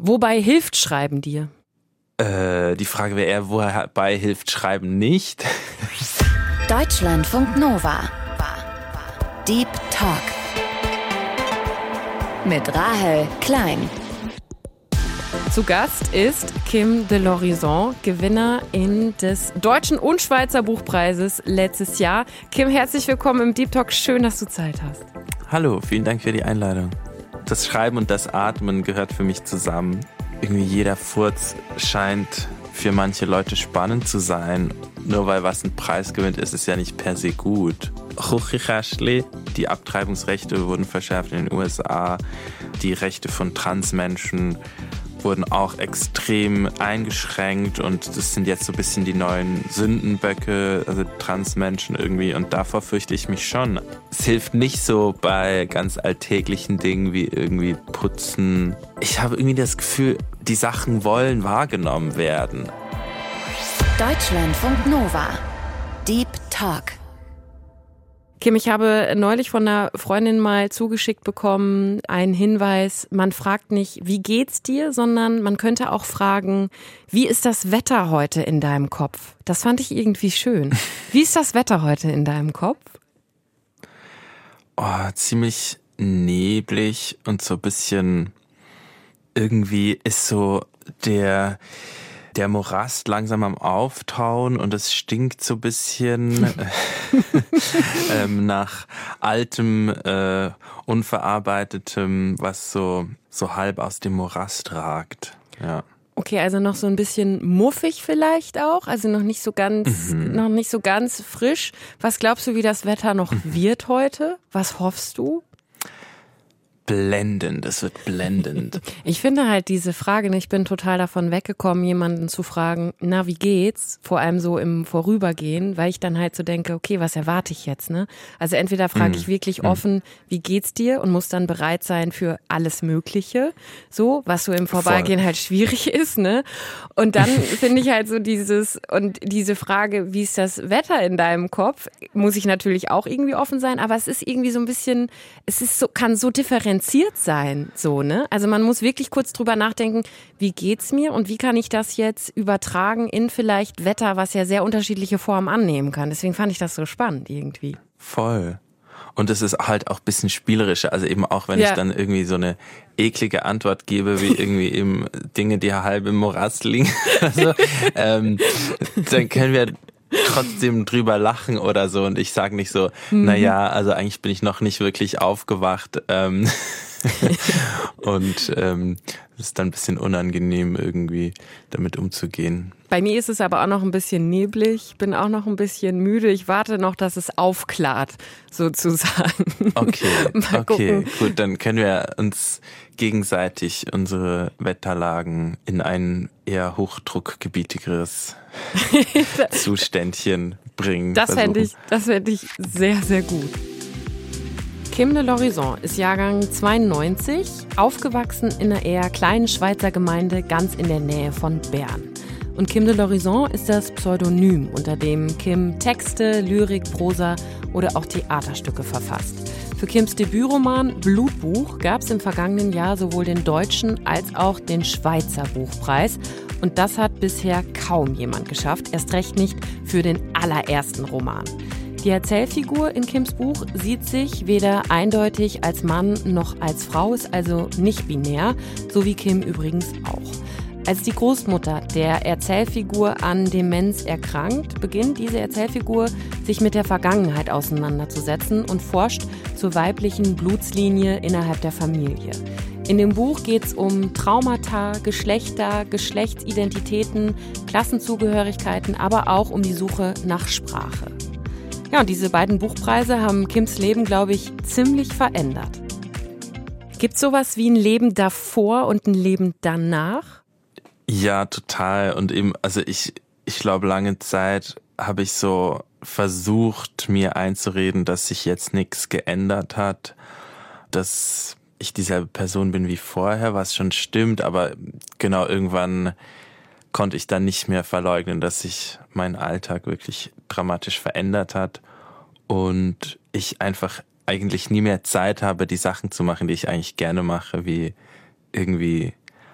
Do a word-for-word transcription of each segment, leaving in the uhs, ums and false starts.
Wobei hilft Schreiben dir? Äh, die Frage wäre eher, wobei hilft Schreiben nicht? Deutschlandfunk Nova. Deep Talk. Mit Rahel Klein. Zu Gast ist Kim de l'Horizon, Gewinnerin des Deutschen und Schweizer Buchpreises letztes Jahr. Kim, herzlich willkommen im Deep Talk. Schön, dass du Zeit hast. Hallo, vielen Dank für die Einladung. Das Schreiben und das Atmen gehört für mich zusammen. Irgendwie jeder Furz scheint für manche Leute spannend zu sein. Nur weil was einen Preis gewinnt, ist es ja nicht per se gut. Die Abtreibungsrechte wurden verschärft in den U S A. Die Rechte von Transmenschen wurden auch extrem eingeschränkt und das sind jetzt so ein bisschen die neuen Sündenböcke, also Transmenschen irgendwie, und davor fürchte ich mich schon. Es hilft nicht so bei ganz alltäglichen Dingen wie irgendwie Putzen. Ich habe irgendwie das Gefühl, die Sachen wollen wahrgenommen werden. Deutschlandfunk Nova. Deep Talk. Kim, ich habe neulich von einer Freundin mal zugeschickt bekommen, einen Hinweis, man fragt nicht, wie geht's dir, sondern man könnte auch fragen, wie ist das Wetter heute in deinem Kopf? Das fand ich irgendwie schön. Wie ist das Wetter heute in deinem Kopf? Oh, ziemlich neblig und so ein bisschen, irgendwie ist so der... der Morast langsam am Auftauen und es stinkt so ein bisschen ähm, nach altem, äh, unverarbeitetem, was so, so halb aus dem Morast ragt. Ja. Okay, also noch so ein bisschen muffig vielleicht auch, also noch nicht so ganz, mhm. noch nicht so ganz frisch. Was glaubst du, wie das Wetter noch mhm. wird heute? Was hoffst du? Blendend, es wird blendend. Ich finde halt diese Frage, ich bin total davon weggekommen, jemanden zu fragen, na, wie geht's? Vor allem so im Vorübergehen, weil ich dann halt so denke, okay, was erwarte ich jetzt, ne? Also entweder frage ich wirklich offen, wie geht's dir? Und muss dann bereit sein für alles Mögliche, so, was so im Vorbeigehen Voll. Halt schwierig ist, ne? Und dann finde ich halt so dieses, und diese Frage, wie ist das Wetter in deinem Kopf? Muss ich natürlich auch irgendwie offen sein, aber es ist irgendwie so ein bisschen, es ist so, kann so differenziert sein, so, ne? Also man muss wirklich kurz drüber nachdenken, wie geht's mir und wie kann ich das jetzt übertragen in vielleicht Wetter, was ja sehr unterschiedliche Formen annehmen kann. Deswegen fand ich das so spannend irgendwie. Voll. Und es ist halt auch ein bisschen spielerischer, also eben auch wenn ja. ich dann irgendwie so eine eklige Antwort gebe, wie irgendwie eben Dinge, die halb im Morast liegen, also, ähm, dann können wir trotzdem drüber lachen oder so und ich sage nicht so, mhm. naja, also eigentlich bin ich noch nicht wirklich aufgewacht ähm, und ähm, es ist dann ein bisschen unangenehm irgendwie damit umzugehen. Bei mir ist es aber auch noch ein bisschen neblig, bin auch noch ein bisschen müde. Ich warte noch, dass es aufklart, sozusagen. Okay, okay, gut, dann können wir uns gegenseitig unsere Wetterlagen in ein eher hochdruckgebietigeres Zuständchen bringen. Das fände ich, das fände ich sehr, sehr gut. Kim de l'Horizon ist Jahrgang zweiundneunzig, aufgewachsen in einer eher kleinen Schweizer Gemeinde ganz in der Nähe von Bern. Und Kim de l'Horizon ist das Pseudonym, unter dem Kim Texte, Lyrik, Prosa oder auch Theaterstücke verfasst. Für Kims Debütroman Blutbuch gab es im vergangenen Jahr sowohl den deutschen als auch den Schweizer Buchpreis. Und das hat bisher kaum jemand geschafft, erst recht nicht für den allerersten Roman. Die Erzählfigur in Kims Buch sieht sich weder eindeutig als Mann noch als Frau, ist also nicht binär, so wie Kim übrigens auch. Als die Großmutter der Erzählfigur an Demenz erkrankt, beginnt diese Erzählfigur, sich mit der Vergangenheit auseinanderzusetzen und forscht zur weiblichen Blutslinie innerhalb der Familie. In dem Buch geht es um Traumata, Geschlechter, Geschlechtsidentitäten, Klassenzugehörigkeiten, aber auch um die Suche nach Sprache. Ja, und diese beiden Buchpreise haben Kims Leben, glaube ich, ziemlich verändert. Gibt es sowas wie ein Leben davor und ein Leben danach? Ja, total. Und eben, also ich, ich glaube, lange Zeit habe ich so versucht, mir einzureden, dass sich jetzt nichts geändert hat, dass ich dieselbe Person bin wie vorher, was schon stimmt, aber genau irgendwann konnte ich dann nicht mehr verleugnen, dass sich mein Alltag wirklich dramatisch verändert hat und ich einfach eigentlich nie mehr Zeit habe, die Sachen zu machen, die ich eigentlich gerne mache, wie irgendwie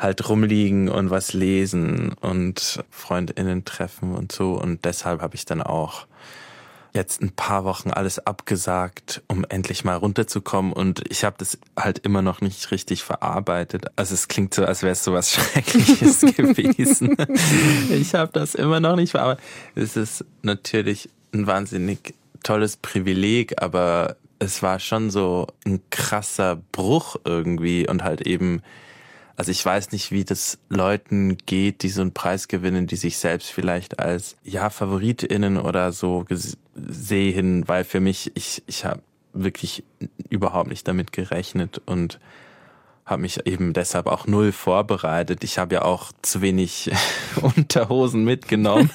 halt rumliegen und was lesen und FreundInnen treffen und so. Und deshalb habe ich dann auch jetzt ein paar Wochen alles abgesagt, um endlich mal runterzukommen. Und ich habe das halt immer noch nicht richtig verarbeitet. Also es klingt so, als wäre es so was Schreckliches gewesen. Ich habe das immer noch nicht verarbeitet. Es ist natürlich ein wahnsinnig tolles Privileg, aber es war schon so ein krasser Bruch irgendwie und halt eben, also ich weiß nicht, wie das Leuten geht, die so einen Preis gewinnen, die sich selbst vielleicht als, ja, FavoritInnen oder so sehen, weil für mich, ich, ich habe wirklich überhaupt nicht damit gerechnet und habe mich eben deshalb auch null vorbereitet. Ich habe ja auch zu wenig Unterhosen mitgenommen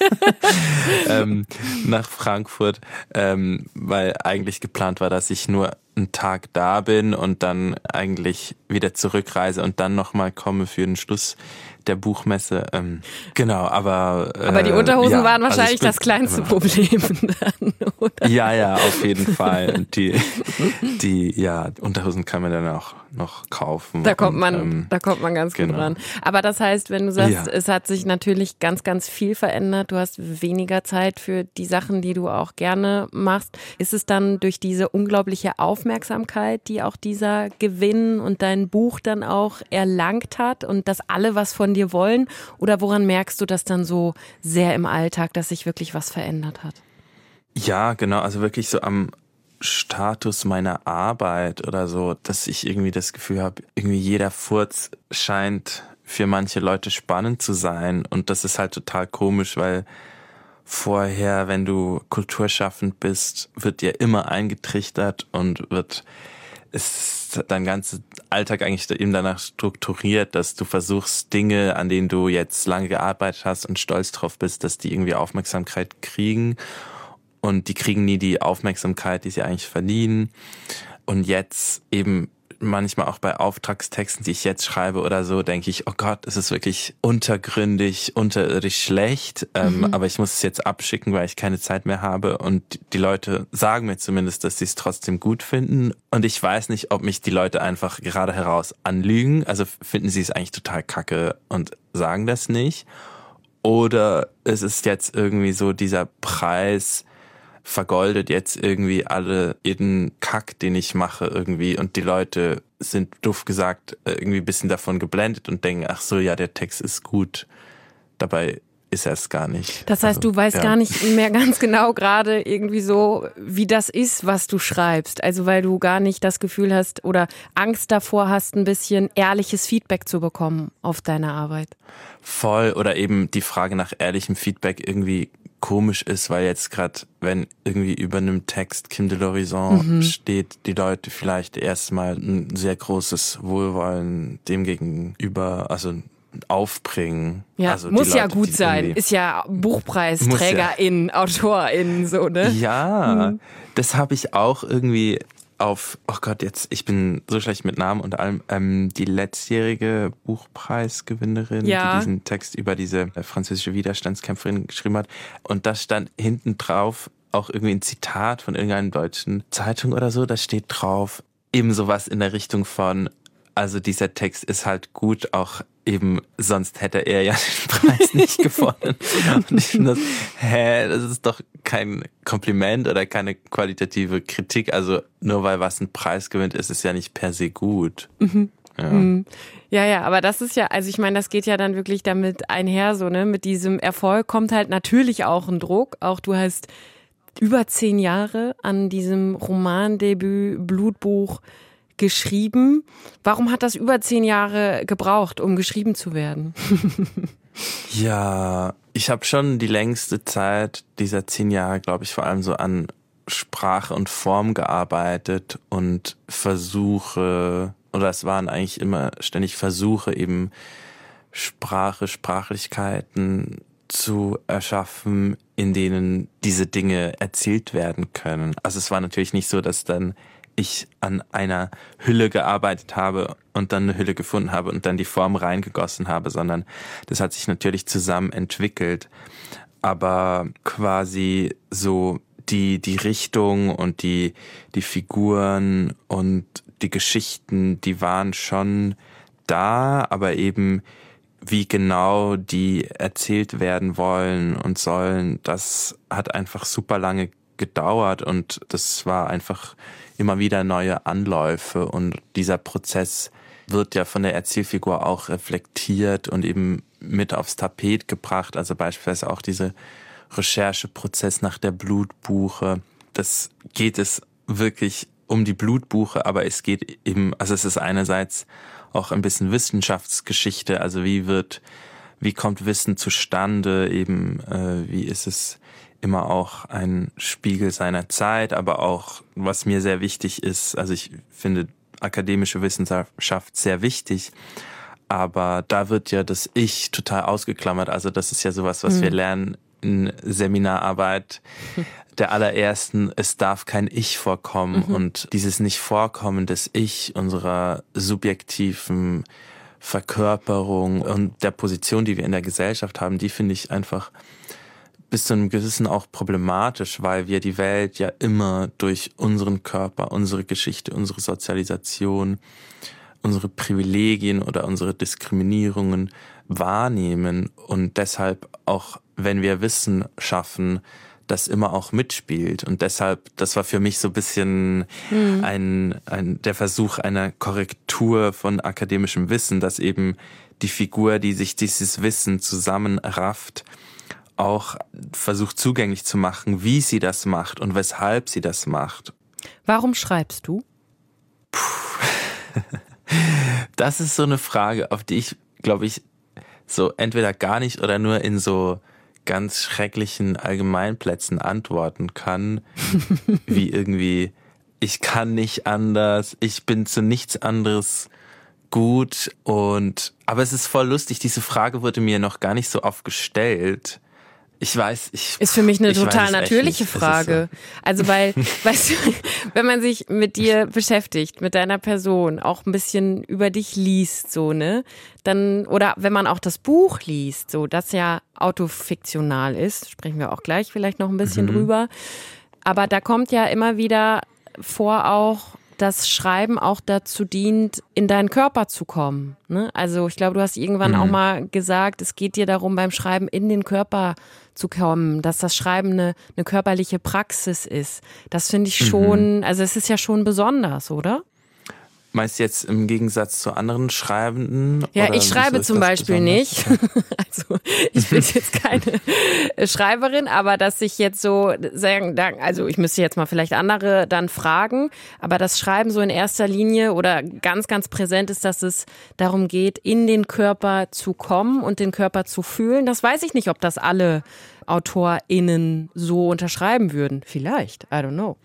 ähm, nach Frankfurt, ähm, weil eigentlich geplant war, dass ich nur einen Tag da bin und dann eigentlich wieder zurückreise und dann nochmal komme für den Schluss der Buchmesse. Ähm, genau, aber... Äh, aber die Unterhosen ja, waren wahrscheinlich also das kleinste Problem dann, oder? Ja, ja, auf jeden Fall. Die, die, ja, Unterhosen kann man dann auch noch kaufen. Da kommt man, und, ähm, da kommt man ganz genau. gut ran. Aber das heißt, wenn du sagst, Ja. es hat sich natürlich ganz, ganz viel verändert, du hast weniger Zeit für die Sachen, die du auch gerne machst, ist es dann durch diese unglaubliche Aufmerksamkeit, die auch dieser Gewinn und dein Buch dann auch erlangt hat und dass alle was von dir wollen? Oder woran merkst du das dann so sehr im Alltag, dass sich wirklich was verändert hat? Ja, genau, also wirklich so am Status meiner Arbeit oder so, dass ich irgendwie das Gefühl habe, irgendwie jeder Furz scheint für manche Leute spannend zu sein und das ist halt total komisch, weil vorher, wenn du kulturschaffend bist, wird dir immer eingetrichtert und wird ist dein ganzer Alltag eigentlich eben danach strukturiert, dass du versuchst, Dinge, an denen du jetzt lange gearbeitet hast und stolz drauf bist, dass die irgendwie Aufmerksamkeit kriegen. Und die kriegen nie die Aufmerksamkeit, die sie eigentlich verdienen. Und jetzt eben manchmal auch bei Auftragstexten, die ich jetzt schreibe oder so, denke ich, oh Gott, es ist wirklich untergründig, unterirdisch schlecht. Mhm. Ähm, aber ich muss es jetzt abschicken, weil ich keine Zeit mehr habe. Und die Leute sagen mir zumindest, dass sie es trotzdem gut finden. Und ich weiß nicht, ob mich die Leute einfach gerade heraus anlügen. Also finden sie es eigentlich total kacke und sagen das nicht. Oder es ist jetzt irgendwie so dieser Preis, vergoldet jetzt irgendwie alle jeden Kack, den ich mache irgendwie und die Leute sind, doof gesagt, irgendwie ein bisschen davon geblendet und denken, ach so, ja, der Text ist gut. Dabei ist er es gar nicht. Das heißt, also, du weißt ja. gar nicht mehr ganz genau gerade irgendwie so, wie das ist, was du schreibst. Also weil du gar nicht das Gefühl hast oder Angst davor hast, ein bisschen ehrliches Feedback zu bekommen auf deine Arbeit. Voll, oder eben die Frage nach ehrlichem Feedback irgendwie komisch ist, weil jetzt gerade, wenn irgendwie über einem Text Kim de l'Horizon mhm. steht, die Leute vielleicht erstmal ein sehr großes Wohlwollen dem gegenüber, also aufbringen. Ja, also muss Leute, ja gut sein. Ist ja Buchpreisträgerin, ja. Autorin, so, ne? Ja, mhm. das habe ich auch irgendwie auf, oh Gott, jetzt, ich bin so schlecht mit Namen und allem, ähm, die letztjährige Buchpreisgewinnerin, ja. die diesen Text über diese französische Widerstandskämpferin geschrieben hat. Und da stand hinten drauf auch irgendwie ein Zitat von irgendeiner deutschen Zeitung oder so, da steht drauf eben sowas in der Richtung von, also dieser Text ist halt gut, auch eben, sonst hätte er ja den Preis nicht gewonnen. Und ich finde das, hä, das ist doch kein Kompliment oder keine qualitative Kritik. Also nur weil was einen Preis gewinnt, ist es ja nicht per se gut. Mhm. Ja. Mhm. Ja, ja, aber das ist ja, also ich meine, das geht ja dann wirklich damit einher, so, ne, mit diesem Erfolg kommt halt natürlich auch ein Druck. Auch du hast über zehn Jahre an diesem Romandebüt Blutbuch geschrieben. Warum hat das über zehn Jahre gebraucht, um geschrieben zu werden? Ja, ich habe schon die längste Zeit dieser zehn Jahre, glaube ich, vor allem so an Sprache und Form gearbeitet und Versuche, oder es waren eigentlich immer ständig Versuche, eben Sprache, Sprachlichkeiten zu erschaffen, in denen diese Dinge erzählt werden können. Also es war natürlich nicht so, dass dann ich an einer Hülle gearbeitet habe und dann eine Hülle gefunden habe und dann die Form reingegossen habe, sondern das hat sich natürlich zusammen entwickelt. Aber quasi so die, die Richtung und die, die Figuren und die Geschichten, die waren schon da, aber eben wie genau die erzählt werden wollen und sollen, das hat einfach super lange gedauert und das war einfach immer wieder neue Anläufe und dieser Prozess wird ja von der Erzählfigur auch reflektiert und eben mit aufs Tapet gebracht, also beispielsweise auch diese Rechercheprozess nach der Blutbuche. Das geht es wirklich um die Blutbuche, aber es geht eben, also es ist einerseits auch ein bisschen Wissenschaftsgeschichte, also wie wird, wie kommt Wissen zustande, eben äh, wie ist es immer auch ein Spiegel seiner Zeit, aber auch, was mir sehr wichtig ist, also ich finde akademische Wissenschaft sehr wichtig, aber da wird ja das Ich total ausgeklammert, also das ist ja sowas, was mhm. wir lernen in Seminararbeit der allerersten, es darf kein Ich vorkommen mhm. und dieses Nicht-Vorkommen des Ich, unserer subjektiven Verkörperung und der Position, die wir in der Gesellschaft haben, die finde ich einfach bis zu einem gewissen auch problematisch, weil wir die Welt ja immer durch unseren Körper, unsere Geschichte, unsere Sozialisation, unsere Privilegien oder unsere Diskriminierungen wahrnehmen und deshalb auch, wenn wir Wissen schaffen, das immer auch mitspielt. Und deshalb, das war für mich so ein bisschen mhm. ein, ein, der Versuch einer Korrektur von akademischem Wissen, dass eben die Figur, die sich dieses Wissen zusammenrafft, auch versucht zugänglich zu machen, wie sie das macht und weshalb sie das macht. Warum schreibst du? Puh. Das ist so eine Frage, auf die ich, glaube ich, so entweder gar nicht oder nur in so ganz schrecklichen Allgemeinplätzen antworten kann, wie irgendwie, ich kann nicht anders, ich bin zu nichts anderes gut und, aber es ist voll lustig, diese Frage wurde mir noch gar nicht so oft gestellt. Ich weiß, ich... Ist für mich eine total natürliche Frage. So. Also weil, weißt du, wenn man sich mit dir beschäftigt, mit deiner Person, auch ein bisschen über dich liest, so, ne, dann, oder wenn man auch das Buch liest, so, das ja autofiktional ist, sprechen wir auch gleich vielleicht noch ein bisschen mhm. drüber. Aber da kommt ja immer wieder vor auch, dass Schreiben auch dazu dient, in deinen Körper zu kommen. Ne? Also ich glaube, du hast irgendwann mhm. auch mal gesagt, es geht dir darum, beim Schreiben in den Körper zu kommen, dass das Schreiben eine, eine körperliche Praxis ist. Das finde ich schon, mhm. also es ist ja schon besonders, oder? Meinst du jetzt im Gegensatz zu anderen Schreibenden? Ja, oder ich schreibe zum Beispiel besonders? nicht. Also ich bin jetzt keine Schreiberin, aber dass ich jetzt so sagen, also ich müsste jetzt mal vielleicht andere dann fragen, aber das Schreiben so in erster Linie oder ganz, ganz präsent ist, dass es darum geht, in den Körper zu kommen und den Körper zu fühlen. Das weiß ich nicht, ob das alle AutorInnen so unterschreiben würden. Vielleicht, I don't know.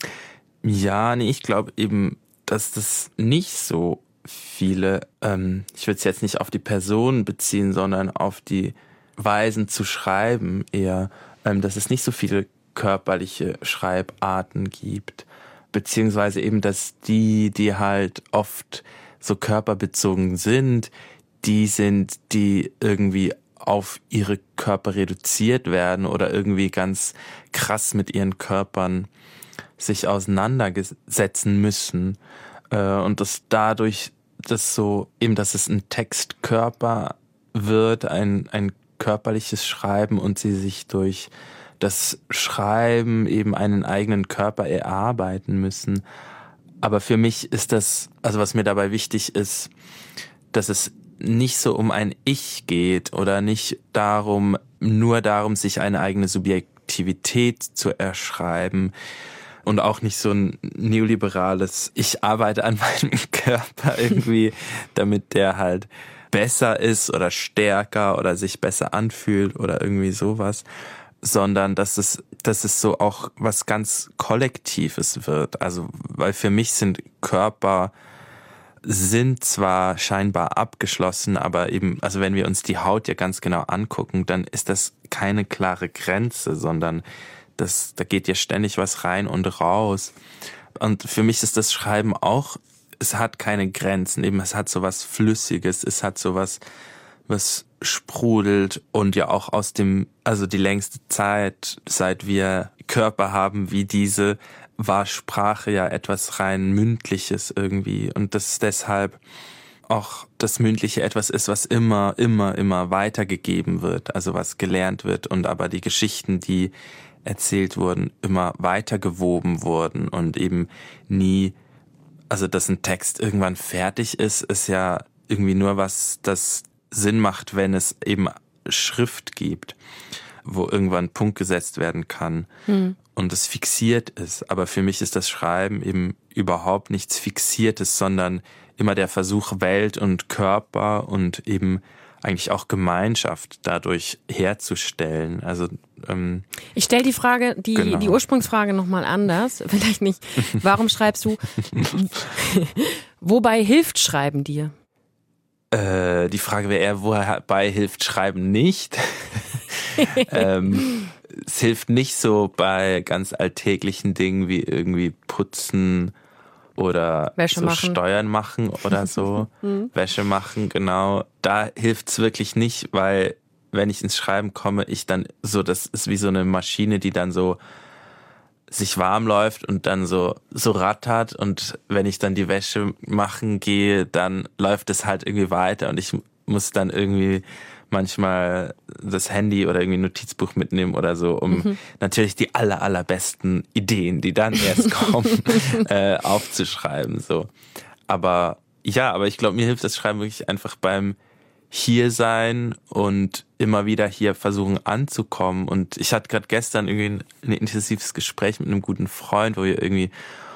Ja, nee, ich glaube eben, dass das nicht so viele, ähm, ich würde es jetzt nicht auf die Person beziehen, sondern auf die Weisen zu schreiben eher, ähm, dass es nicht so viele körperliche Schreibarten gibt, beziehungsweise eben, dass die, die halt oft so körperbezogen sind, die sind, die irgendwie auf ihre Körper reduziert werden oder irgendwie ganz krass mit ihren Körpern sich auseinandersetzen müssen äh, und dass dadurch das so eben, dass es ein Textkörper wird, ein ein körperliches Schreiben und sie sich durch das Schreiben eben einen eigenen Körper erarbeiten müssen. Aber für mich ist das, also was mir dabei wichtig ist, dass es nicht so um ein Ich geht oder nicht darum, nur darum, sich eine eigene Subjektivität zu erschreiben, und auch nicht so ein neoliberales, ich arbeite an meinem Körper irgendwie, damit der halt besser ist oder stärker oder sich besser anfühlt oder irgendwie sowas, sondern dass es, dass es so auch was ganz Kollektives wird. Also, weil für mich sind Körper sind zwar scheinbar abgeschlossen, aber eben, also wenn wir uns die Haut ja ganz genau angucken, dann ist das keine klare Grenze, sondern Das, da geht ja ständig was rein und raus. Und für mich ist das Schreiben auch, es hat keine Grenzen, eben es hat so was Flüssiges, es hat so was, was sprudelt und ja auch aus dem, also die längste Zeit, seit wir Körper haben wie diese, war Sprache ja etwas rein Mündliches irgendwie. Und das ist deshalb auch das Mündliche etwas ist, was immer, immer, immer weitergegeben wird, also was gelernt wird und aber die Geschichten, die erzählt wurden, immer weitergewoben wurden und eben nie, also dass ein Text irgendwann fertig ist, ist ja irgendwie nur was, das Sinn macht, wenn es eben Schrift gibt, wo irgendwann ein Punkt gesetzt werden kann hm. und es fixiert ist. Aber für mich ist das Schreiben eben überhaupt nichts Fixiertes, sondern immer der Versuch, Welt und Körper und eben eigentlich auch Gemeinschaft dadurch herzustellen. Also ähm, ich stelle die Frage, die, genau. die Ursprungsfrage nochmal anders. Vielleicht nicht, warum schreibst du? Wobei hilft Schreiben dir? Äh, die Frage wäre eher, wobei hilft Schreiben nicht? ähm, es hilft nicht so bei ganz alltäglichen Dingen wie irgendwie Putzen oder Wäsche so machen. Steuern machen oder so. Wäsche machen, genau. Da hilft's wirklich nicht, weil wenn ich ins Schreiben komme, ich dann so, das ist wie so eine Maschine, die dann so sich warm läuft und dann so so rattert und wenn ich dann die Wäsche machen gehe, dann läuft es halt irgendwie weiter und ich muss dann irgendwie manchmal das Handy oder irgendwie ein Notizbuch mitnehmen oder so, um mhm. natürlich die aller, allerbesten Ideen, die dann erst kommen, äh, aufzuschreiben, so. Aber ja, aber ich glaube, mir hilft das Schreiben wirklich einfach beim Hiersein und immer wieder hier versuchen anzukommen. Und ich hatte gerade gestern irgendwie ein intensives Gespräch mit einem guten Freund, wo wir irgendwie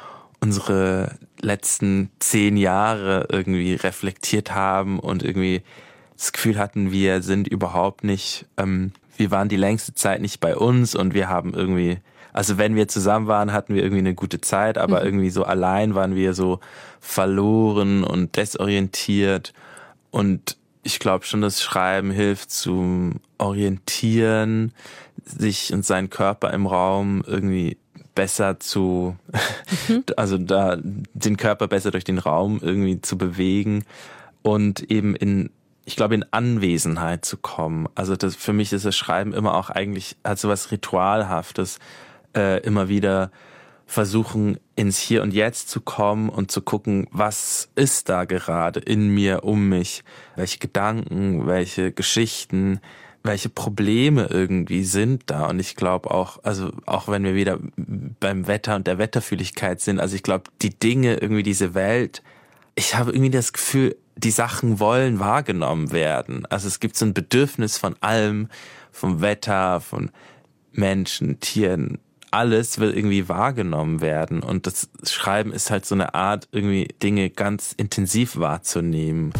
unsere letzten zehn Jahre irgendwie reflektiert haben und irgendwie das Gefühl hatten, wir sind überhaupt nicht, ähm, wir waren die längste Zeit nicht bei uns und wir haben irgendwie, also wenn wir zusammen waren, hatten wir irgendwie eine gute Zeit, aber mhm. irgendwie so allein waren wir so verloren und desorientiert. Und ich glaube schon, dass Schreiben hilft zum Orientieren, sich und seinen Körper im Raum irgendwie besser zu, mhm. also da den Körper besser durch den Raum irgendwie zu bewegen und eben in ich glaube, in Anwesenheit zu kommen. Also das, für mich ist das Schreiben immer auch eigentlich, hat so was Ritualhaftes, äh, immer wieder versuchen, ins Hier und Jetzt zu kommen und zu gucken, was ist da gerade in mir, um mich, welche Gedanken, welche Geschichten, welche Probleme irgendwie sind da. Und ich glaube auch, also auch wenn wir wieder beim Wetter und der Wetterfühligkeit sind, also ich glaube, die Dinge, irgendwie diese Welt, ich habe irgendwie das Gefühl, die Sachen wollen wahrgenommen werden. Also es gibt so ein Bedürfnis von allem, vom Wetter, von Menschen, Tieren, alles will irgendwie wahrgenommen werden. Und das Schreiben ist halt so eine Art, irgendwie Dinge ganz intensiv wahrzunehmen.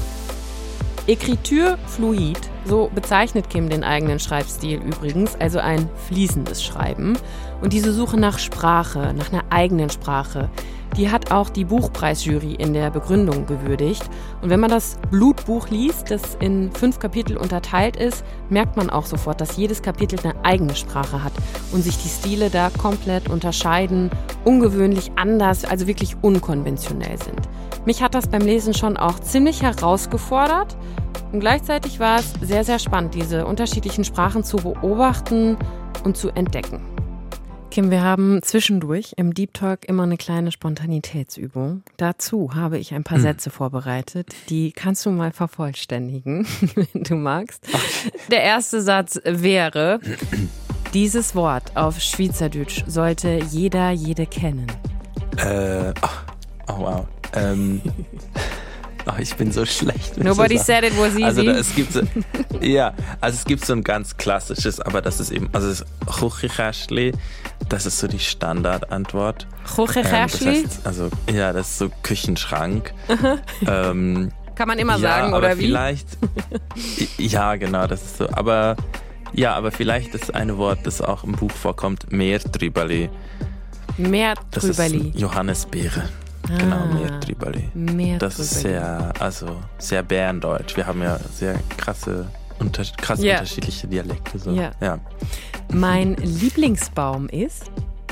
Écriture fluide, so bezeichnet Kim den eigenen Schreibstil übrigens, also ein fließendes Schreiben. Und diese Suche nach Sprache, nach einer eigenen Sprache, die hat auch die Buchpreisjury in der Begründung gewürdigt. Und wenn man das Blutbuch liest, das in fünf Kapitel unterteilt ist, merkt man auch sofort, dass jedes Kapitel eine eigene Sprache hat und sich die Stile da komplett unterscheiden, ungewöhnlich anders, also wirklich unkonventionell sind. Mich hat das beim Lesen schon auch ziemlich herausgefordert und gleichzeitig war es sehr, sehr spannend, diese unterschiedlichen Sprachen zu beobachten und zu entdecken. Kim, wir haben zwischendurch im Deep Talk immer eine kleine Spontanitätsübung. Dazu habe ich ein paar hm. Sätze vorbereitet, die kannst du mal vervollständigen, wenn du magst. Der erste Satz wäre, dieses Wort auf Schweizerdeutsch sollte jeder, jede kennen. Äh, oh, oh wow. Ähm, oh, ich bin so schlecht. Nobody so said it was easy. Also da, es gibt so, ja, also es gibt so ein ganz klassisches, aber das ist eben, also das Küchenkästchen, das ist so die Standardantwort. Küchenkästchen? Ähm, das heißt, also ja, das ist so Küchenschrank. ähm, Kann man immer ja, sagen, aber oder wie? Vielleicht, ja, genau, das ist so. Aber ja, aber vielleicht das eine Wort, das auch im Buch vorkommt, Meertrüberli. Meertrüberli. Das ist Johannisbeere. Ah, Genau, Meertrüberli. Meertrüberli. Das ist sehr, also sehr bärendeutsch. Wir haben ja sehr krasse, unter, krass yeah. unterschiedliche Dialekte. So. Yeah. Ja. Mein Lieblingsbaum ist?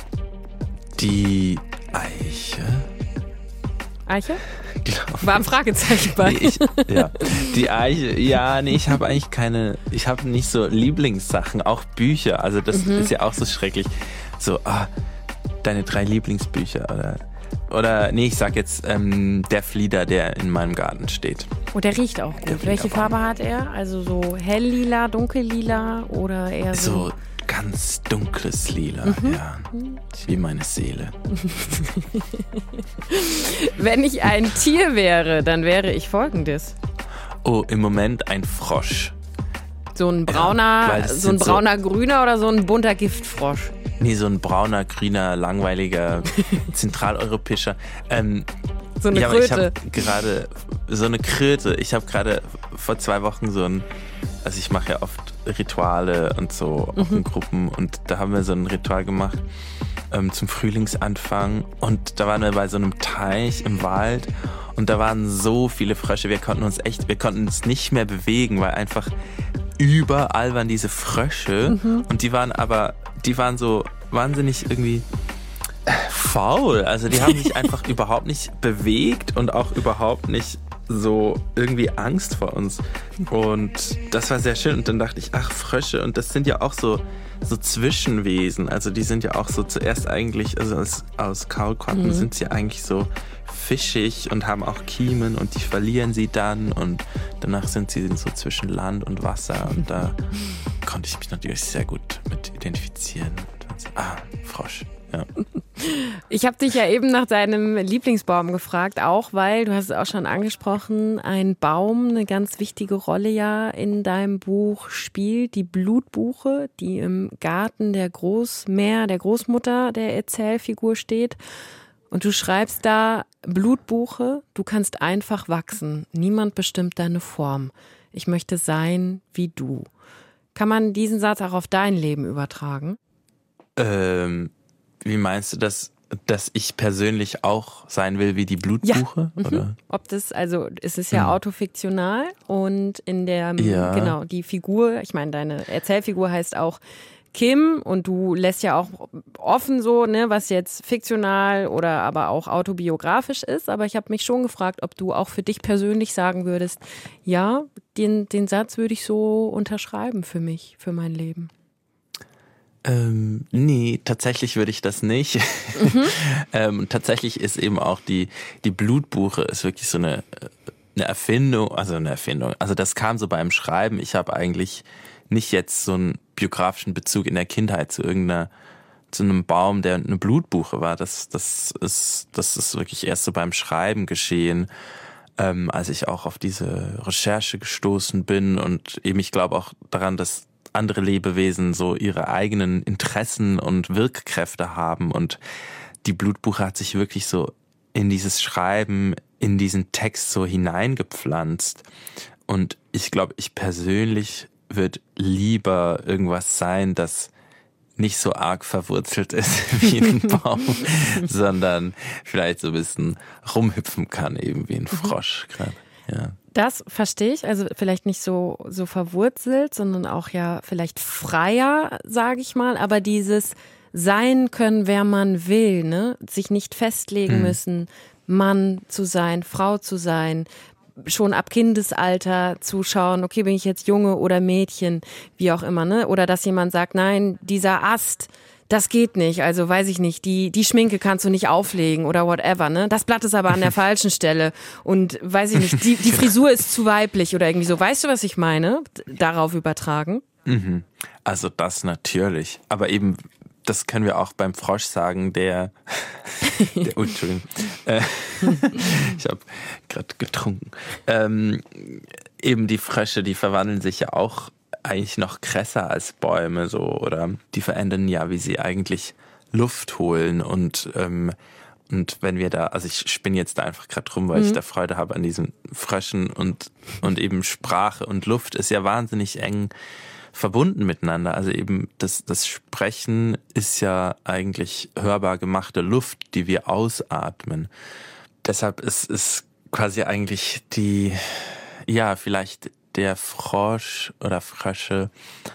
Die Eiche. Eiche? Glaub. War ein Fragezeichen bei. Nee, ich, ja. Die Eiche, ja, nee, ich habe eigentlich keine, ich habe nicht so Lieblingssachen, auch Bücher. Also das mhm. ist ja auch so schrecklich. So, ah, deine drei Lieblingsbücher oder oder nee, ich sag jetzt ähm, der Flieder, der in meinem Garten steht. Oh, der riecht auch gut. Welche Farbe hat er? Also so helllila, dunkellila oder eher so... So ganz dunkles Lila, mhm. ja. Wie meine Seele. Wenn ich ein Tier wäre, dann wäre ich folgendes. Oh, im Moment ein Frosch. So ein brauner, ja, so ein brauner so, grüner oder so ein bunter Giftfrosch? Nee, so ein brauner, grüner, langweiliger, zentraleuropäischer. Ähm, so eine ja, Kröte. Ich habe gerade so eine Kröte. Ich habe gerade vor zwei Wochen so ein, also ich mache ja oft Rituale und so, auch mhm. in Gruppen, und da haben wir so ein Ritual gemacht ähm, zum Frühlingsanfang, und da waren wir bei so einem Teich im Wald und da waren so viele Frösche, wir konnten uns echt, wir konnten uns nicht mehr bewegen, weil einfach überall waren diese Frösche mhm. und die waren aber, die waren so wahnsinnig irgendwie faul, also die haben sich einfach überhaupt nicht bewegt und auch überhaupt nicht so irgendwie Angst vor uns. Und das war sehr schön. Und dann dachte ich, ach, Frösche, und das sind ja auch so, so Zwischenwesen. Also die sind ja auch so zuerst eigentlich, also aus, aus Kaulquappen mhm. sind sie eigentlich so fischig und haben auch Kiemen, und die verlieren sie dann, und danach sind sie so zwischen Land und Wasser, und da konnte ich mich natürlich sehr gut mit identifizieren. Und so, ah, Frosch. Ja. Ich habe dich ja eben nach deinem Lieblingsbaum gefragt, auch weil, du hast es auch schon angesprochen, ein Baum eine ganz wichtige Rolle ja in deinem Buch spielt, die Blutbuche, die im Garten der Großmär, der Großmutter der Erzählfigur steht. Und du schreibst da, Blutbuche, du kannst einfach wachsen, niemand bestimmt deine Form. Ich möchte sein wie du. Kann man diesen Satz auch auf dein Leben übertragen? Ähm... Wie meinst du das, dass ich persönlich auch sein will wie die Blutbuche? Ja. Oder? Mhm. Ob das, also es ist ja mhm. autofiktional, und in der, ja. genau, die Figur, ich meine, deine Erzählfigur heißt auch Kim, und du lässt ja auch offen so, ne, was jetzt fiktional oder aber auch autobiografisch ist, aber ich habe mich schon gefragt, ob du auch für dich persönlich sagen würdest, ja, den, den Satz würde ich so unterschreiben für mich, für mein Leben. Ähm, nee, tatsächlich würde ich das nicht. Mhm. ähm, tatsächlich ist eben auch die, die Blutbuche ist wirklich so eine, eine Erfindung, also eine Erfindung. Also das kam so beim Schreiben. Ich habe eigentlich nicht jetzt so einen biografischen Bezug in der Kindheit zu irgendeiner, zu einem Baum, der eine Blutbuche war. Das, das ist, das ist wirklich erst so beim Schreiben geschehen, ähm, als ich auch auf diese Recherche gestoßen bin, und eben ich glaube auch daran, dass andere Lebewesen so ihre eigenen Interessen und Wirkkräfte haben, und die Blutbuche hat sich wirklich so in dieses Schreiben, in diesen Text so hineingepflanzt, und ich glaube, ich persönlich würde lieber irgendwas sein, das nicht so arg verwurzelt ist wie ein Baum, sondern vielleicht so ein bisschen rumhüpfen kann, eben wie ein Frosch gerade, ja. Das verstehe ich, also vielleicht nicht so, so verwurzelt, sondern auch ja vielleicht freier, sage ich mal, aber dieses sein können, wer man will, ne, sich nicht festlegen hm. müssen, Mann zu sein, Frau zu sein, schon ab Kindesalter zu schauen, okay, bin ich jetzt Junge oder Mädchen, wie auch immer, ne, oder dass jemand sagt, nein, dieser Ast, das geht nicht, also weiß ich nicht, die die Schminke kannst du nicht auflegen oder whatever, ne? Das Blatt ist aber an der falschen Stelle und weiß ich nicht, die die Frisur ist zu weiblich oder irgendwie so. Weißt du, was ich meine? Darauf übertragen? Mhm. Also das natürlich, aber eben das können wir auch beim Frosch sagen, der, der oh, Entschuldigung, äh, ich habe gerade getrunken. Ähm, eben die Frösche, die verwandeln sich ja auch eigentlich noch krasser als Bäume, so, oder die verändern ja, wie sie eigentlich Luft holen, und ähm, und wenn wir da, also ich spinne jetzt da einfach gerade rum, weil mhm. ich da Freude habe an diesen Fröschen, und und eben Sprache und Luft ist ja wahnsinnig eng verbunden miteinander. Also eben das das Sprechen ist ja eigentlich hörbar gemachte Luft, die wir ausatmen. Deshalb ist es quasi eigentlich die, ja, vielleicht der Frosch oder Frösche,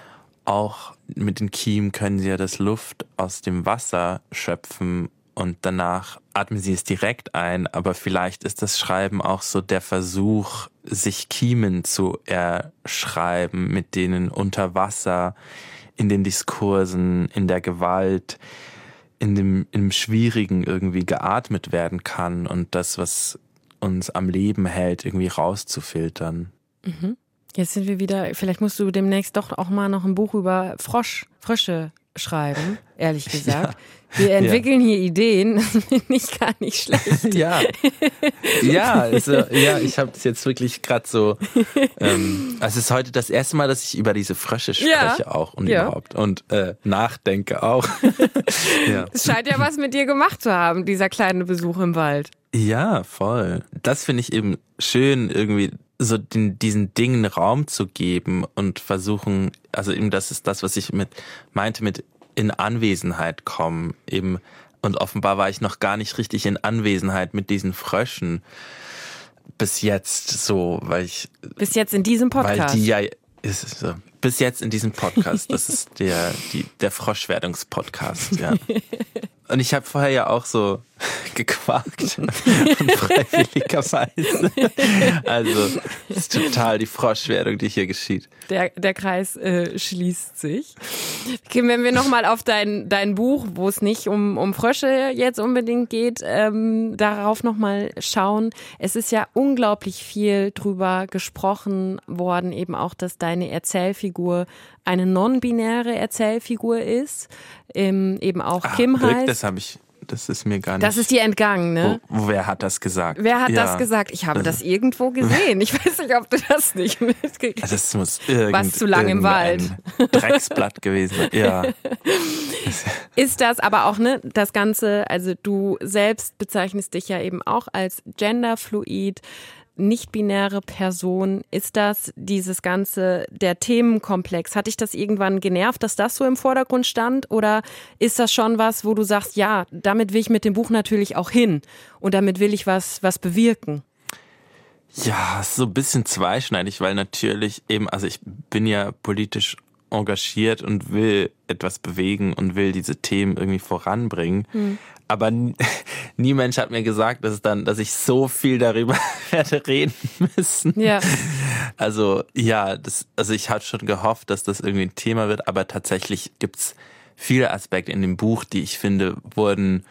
auch mit den Kiemen können sie ja das Luft aus dem Wasser schöpfen, und danach atmen sie es direkt ein, aber vielleicht ist das Schreiben auch so der Versuch, sich Kiemen zu erschreiben, mit denen unter Wasser, in den Diskursen, in der Gewalt, in dem, in dem Schwierigen irgendwie geatmet werden kann und das, was uns am Leben hält, irgendwie rauszufiltern. Mhm. Jetzt sind wir wieder, vielleicht musst du demnächst doch auch mal noch ein Buch über Frosch, Frösche schreiben, ehrlich gesagt. Ja. Wir entwickeln ja. hier Ideen, das finde ich gar nicht schlecht. Ja, ja, also, ja ich habe es jetzt wirklich gerade so, ähm, also es ist heute das erste Mal, dass ich über diese Frösche spreche ja. auch und ja. überhaupt und äh, nachdenke auch. Ja. Es scheint ja was mit dir gemacht zu haben, dieser kleine Besuch im Wald. Ja, voll. Das finde ich eben schön, irgendwie so den, diesen Dingen Raum zu geben und versuchen, also eben das ist das, was ich mit meinte mit in Anwesenheit kommen eben, und offenbar war ich noch gar nicht richtig in Anwesenheit mit diesen Fröschen bis jetzt so, weil ich bis jetzt in diesem Podcast, weil die ja ist so, bis jetzt in diesem Podcast, das ist der die der Froschwerdungspodcast, ja. Und ich habe vorher ja auch so gequakt, unfreiwilligerweise. Also es ist total die Froschwerdung, die hier geschieht. Der, der Kreis äh, schließt sich. Okay, wenn wir nochmal auf dein, dein Buch, wo es nicht um, um Frösche jetzt unbedingt geht, ähm, darauf nochmal schauen. Es ist ja unglaublich viel drüber gesprochen worden, eben auch, dass deine Erzählfigur eine non-binäre Erzählfigur ist, ähm, eben auch Ach, Kim heißt. Das habe ich, das ist mir gar nicht. Das ist dir entgangen, ne? Wo, wer hat das gesagt? Wer hat ja. das gesagt? Ich habe also. das irgendwo gesehen. Ich weiß nicht, ob du das nicht mitgekriegt hast. Das muss irgend, Was zu lang im Wald. Drecksblatt gewesen sein. Ja. Ist das aber auch, ne, das Ganze, also du selbst bezeichnest dich ja eben auch als genderfluid, nicht-binäre Person. Ist das dieses ganze, der Themenkomplex, hat dich das irgendwann genervt, dass das so im Vordergrund stand? Oder ist das schon was, wo du sagst, ja, damit will ich mit dem Buch natürlich auch hin und damit will ich was, was bewirken? Ja, so ein bisschen zweischneidig, weil natürlich eben, also ich bin ja politisch engagiert und will etwas bewegen und will diese Themen irgendwie voranbringen. Hm. Aber nie, nie Mensch hat mir gesagt, dass es dann, dass ich so viel darüber werde reden müssen. Ja. Also ja, das, also ich hatte schon gehofft, dass das irgendwie ein Thema wird, aber tatsächlich gibt's viele Aspekte in dem Buch, die ich finde, wurden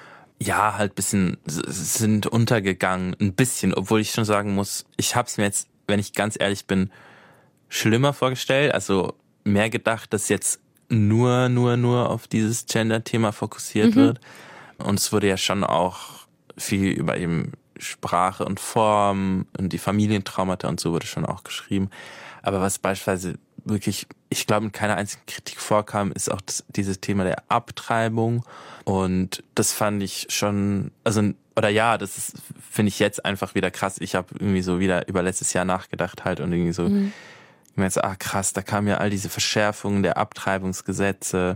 ja halt bisschen, sind untergegangen, ein bisschen, obwohl ich schon sagen muss, ich habe es mir jetzt, wenn ich ganz ehrlich bin, schlimmer vorgestellt, also mehr gedacht, dass jetzt nur, nur, nur auf dieses Gender-Thema fokussiert mhm. wird. Und es wurde ja schon auch viel über eben Sprache und Form und die Familientraumata und so wurde schon auch geschrieben. Aber was beispielsweise wirklich, ich glaube, in keiner einzigen Kritik vorkam, ist auch das, dieses Thema der Abtreibung. Und das fand ich schon, also, oder ja, das ist, finde ich jetzt einfach wieder krass. Ich habe irgendwie so wieder über letztes Jahr nachgedacht halt und irgendwie so, mhm. ich meine jetzt, ah krass, da kamen ja all diese Verschärfungen der Abtreibungsgesetze.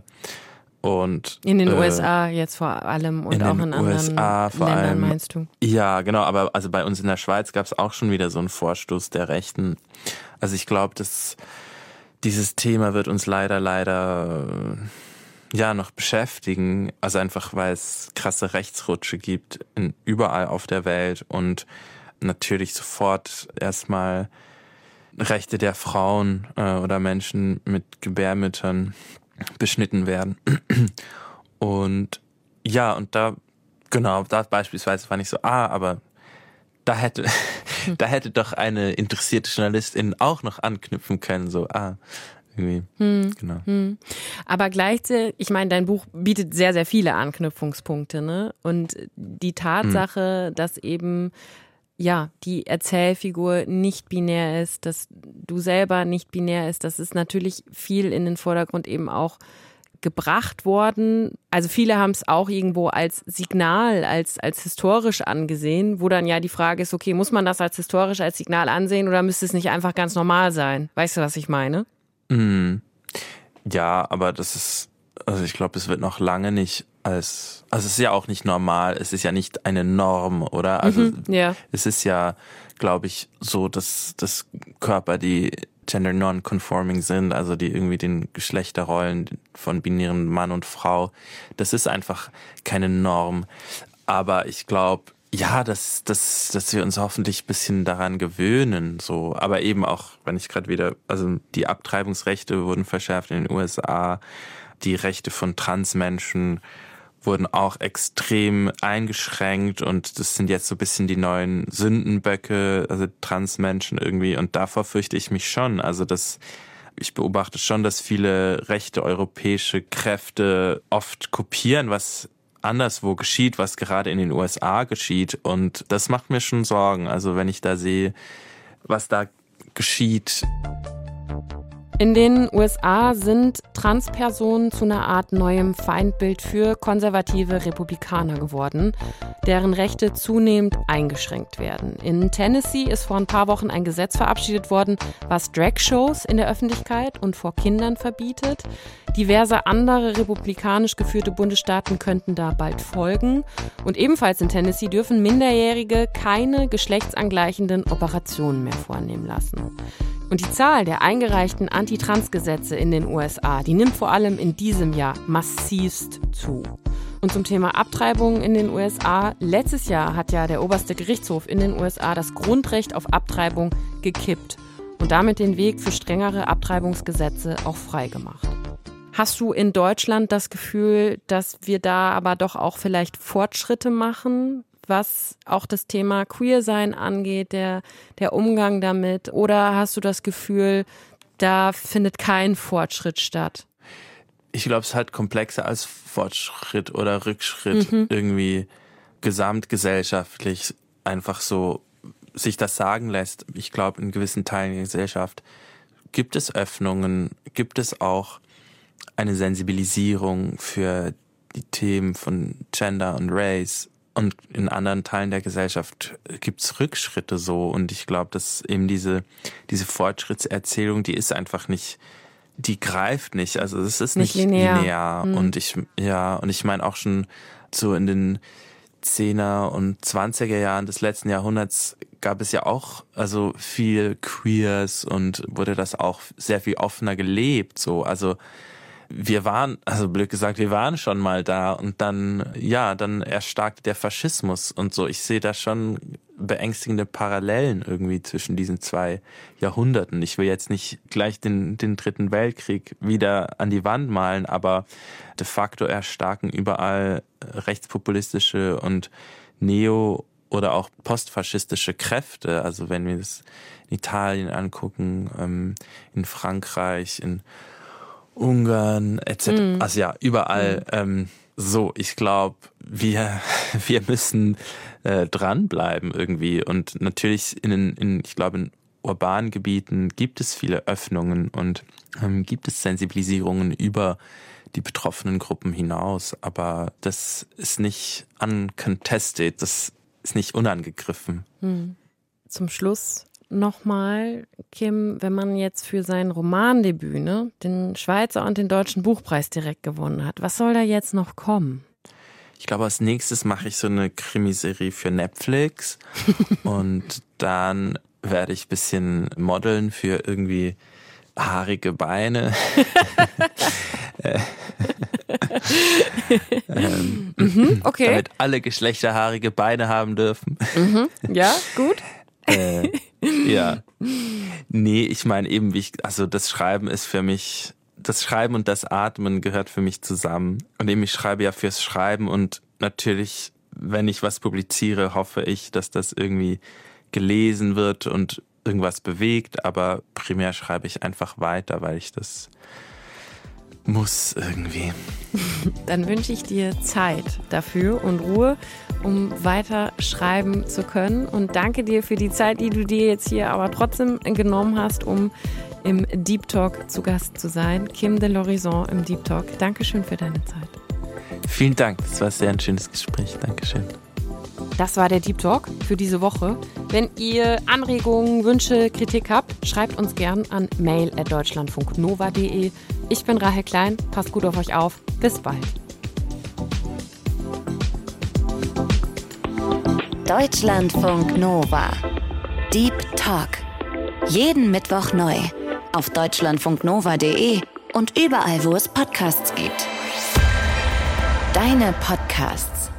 Und, in den äh, U S A jetzt vor allem und in auch den in U S A anderen vor Ländern, allem, meinst du? Ja, genau, aber also bei uns in der Schweiz gab es auch schon wieder so einen Vorstoß der Rechten. Also ich glaube, dass dieses Thema wird uns leider, leider ja noch beschäftigen. Also einfach, weil es krasse Rechtsrutsche gibt in, überall auf der Welt und natürlich sofort erstmal Rechte der Frauen äh, oder Menschen mit Gebärmüttern beschnitten werden. Und ja, und da, genau, da beispielsweise fand ich so, ah, aber da hätte, hm. da hätte doch eine interessierte Journalistin auch noch anknüpfen können, so, ah, irgendwie, hm. genau. Hm. Aber gleichzeitig, ich meine, dein Buch bietet sehr, sehr viele Anknüpfungspunkte, ne? Und die Tatsache, hm. dass eben ja, die Erzählfigur nicht binär ist, dass du selber nicht binär ist, das ist natürlich viel in den Vordergrund eben auch gebracht worden. Also viele haben es auch irgendwo als Signal, als, als historisch angesehen, wo dann ja die Frage ist, okay, muss man das als historisch, als Signal ansehen oder müsste es nicht einfach ganz normal sein? Weißt du, was ich meine? Mm, ja, aber das ist, also ich glaube, es wird noch lange nicht als, also es ist ja auch nicht normal, es ist ja nicht eine Norm, oder? Also mhm, ja. Es ist ja, glaube ich, so, dass, dass Körper, die gender non-conforming sind, also die irgendwie den Geschlechterrollen von binären Mann und Frau, das ist einfach keine Norm. Aber ich glaube, ja, dass, dass, dass wir uns hoffentlich ein bisschen daran gewöhnen, so. Aber eben auch, wenn ich gerade wieder, also die Abtreibungsrechte wurden verschärft in den U S A, die Rechte von Transmenschen wurden auch extrem eingeschränkt und das sind jetzt so ein bisschen die neuen Sündenböcke, also Transmenschen irgendwie, und davor fürchte ich mich schon. Also das, ich beobachte schon, dass viele rechte europäische Kräfte oft kopieren, was anderswo geschieht, was gerade in den U S A geschieht, und das macht mir schon Sorgen. Also wenn ich da sehe, was da geschieht. In den U S A sind Transpersonen zu einer Art neuem Feindbild für konservative Republikaner geworden, deren Rechte zunehmend eingeschränkt werden. In Tennessee ist vor ein paar Wochen ein Gesetz verabschiedet worden, was Drag-Shows in der Öffentlichkeit und vor Kindern verbietet. Diverse andere republikanisch geführte Bundesstaaten könnten da bald folgen. Und ebenfalls in Tennessee dürfen Minderjährige keine geschlechtsangleichenden Operationen mehr vornehmen lassen. Und die Zahl der eingereichten Anti-Trans-Gesetze in den U S A, die nimmt vor allem in diesem Jahr massivst zu. Und zum Thema Abtreibung in den U S A, letztes Jahr hat ja der oberste Gerichtshof in den U S A das Grundrecht auf Abtreibung gekippt und damit den Weg für strengere Abtreibungsgesetze auch freigemacht. Hast du in Deutschland das Gefühl, dass wir da aber doch auch vielleicht Fortschritte machen, was auch das Thema Queersein angeht, der, der Umgang damit? Oder hast du das Gefühl, da findet kein Fortschritt statt? Ich glaube, es ist halt komplexer als Fortschritt oder Rückschritt, mhm. irgendwie gesamtgesellschaftlich einfach so sich das sagen lässt. Ich glaube, in gewissen Teilen der Gesellschaft gibt es Öffnungen, gibt es auch eine Sensibilisierung für die Themen von Gender und Race. Und in anderen Teilen der Gesellschaft gibt's Rückschritte so. Und ich glaube, dass eben diese, diese Fortschrittserzählung, die ist einfach nicht, die greift nicht. Also es ist nicht, nicht linear. linear. Hm. Und ich, ja, und ich meine auch schon so in den Zehner und Zwanziger Jahren des letzten Jahrhunderts gab es ja auch, also viel Queers und wurde das auch sehr viel offener gelebt, so. Also, wir waren, also blöd gesagt, wir waren schon mal da und dann, ja, dann erstarkte der Faschismus und so. Ich sehe da schon beängstigende Parallelen irgendwie zwischen diesen zwei Jahrhunderten. Ich will jetzt nicht gleich den, den Dritten Weltkrieg wieder an die Wand malen, aber de facto erstarken überall rechtspopulistische und neo- oder auch postfaschistische Kräfte. Also wenn wir das in Italien angucken, in Frankreich, in Ungarn et cetera. Mm. Also ja, überall. Mm. Ähm, so, ich glaube, wir wir müssen äh, dranbleiben irgendwie. Und natürlich in, in ich glaube, in urbanen Gebieten gibt es viele Öffnungen und ähm, gibt es Sensibilisierungen über die betroffenen Gruppen hinaus. Aber das ist nicht uncontested, das ist nicht unangegriffen. Mm. Zum Schluss nochmal, Kim, wenn man jetzt für sein Romandebüt, ne, den Schweizer und den Deutschen Buchpreis direkt gewonnen hat, was soll da jetzt noch kommen? Ich glaube, als nächstes mache ich so eine Krimiserie für Netflix und dann werde ich ein bisschen modeln für irgendwie haarige Beine. ähm, mhm, okay. Damit alle Geschlechter haarige Beine haben dürfen. Mhm, ja, gut. äh, ja. Nee, ich meine eben, wie ich, also das Schreiben ist für mich, das Schreiben und das Atmen gehört für mich zusammen. Und eben ich schreibe ja fürs Schreiben und natürlich, wenn ich was publiziere, hoffe ich, dass das irgendwie gelesen wird und irgendwas bewegt, aber primär schreibe ich einfach weiter, weil ich das muss irgendwie. Dann wünsche ich dir Zeit dafür und Ruhe, um weiter schreiben zu können. Und danke dir für die Zeit, die du dir jetzt hier aber trotzdem genommen hast, um im Deep Talk zu Gast zu sein. Kim de l'Horizon im Deep Talk. Dankeschön für deine Zeit. Vielen Dank, das war sehr ein schönes Gespräch. Dankeschön. Das war der Deep Talk für diese Woche. Wenn ihr Anregungen, Wünsche, Kritik habt, schreibt uns gern an mail at deutschlandfunknova punkt de. Ich bin Rahel Klein, passt gut auf euch auf. Bis bald. Deutschlandfunk Nova. Deep Talk. Jeden Mittwoch neu. Auf deutschlandfunknova punkt de und überall, wo es Podcasts gibt. Deine Podcasts.